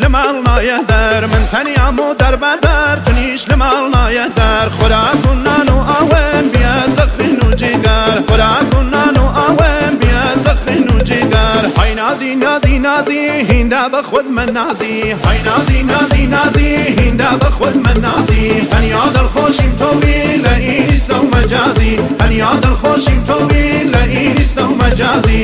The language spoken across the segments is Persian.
لمال نایدر من تنیامو در بدر تنیش لمال نایدر خوراکون نانو آوام بیا سخین و جگر خوراکون نانو آوام بیا سخین و جگر های نازی نازی نازی هینده به خود من نازی های نازی نازی نازی هینده به خود من نازی هنیا دل خوشیم توی لئینیست و مجازی هنیا دل خوشیم توی لئینیست و مجازی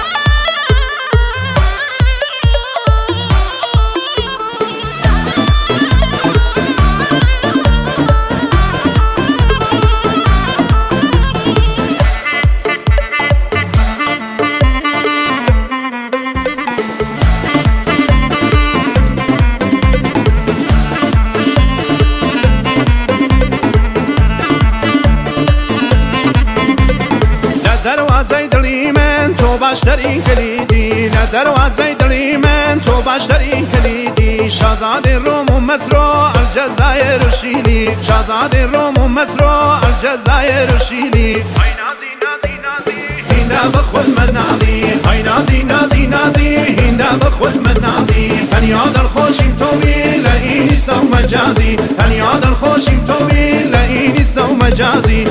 دروازه دلی من تو باشترین کلیدی نه دروازه دلی من تو باشترین کلیدی شاهزاده روم و مصر و الجزایر و شیلی شاهزاده روم و مصر و الجزایر و شیلی های نازی نازی نازی هینده به خود من نازی های نازی نازی نازی هینده به خود من نازی هنیا دل خوشیم توی لئینیست و مجازی هنیا دل خوشیم توی لئینیست و مجازی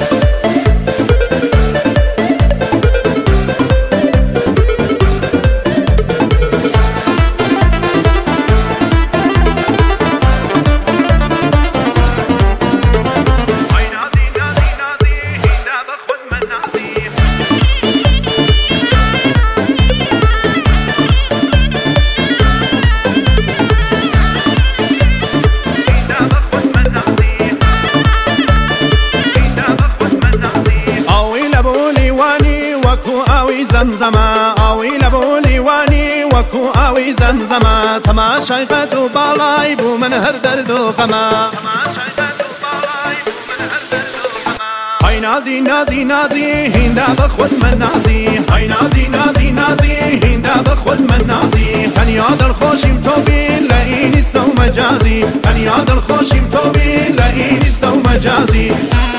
زمزمه آوی لبو لیوانی وکو آوی زمزمه تماشای قد و بالای بو من هر درد و غمه های نازی نازی نازی هینده به خود من نازی های نازی نازی نازی هینده به خود من نازی هنیا دل خوشیم تو بی لئینیست و مجازی هنیا دل خوشیم تو بی لئینیست و مجازی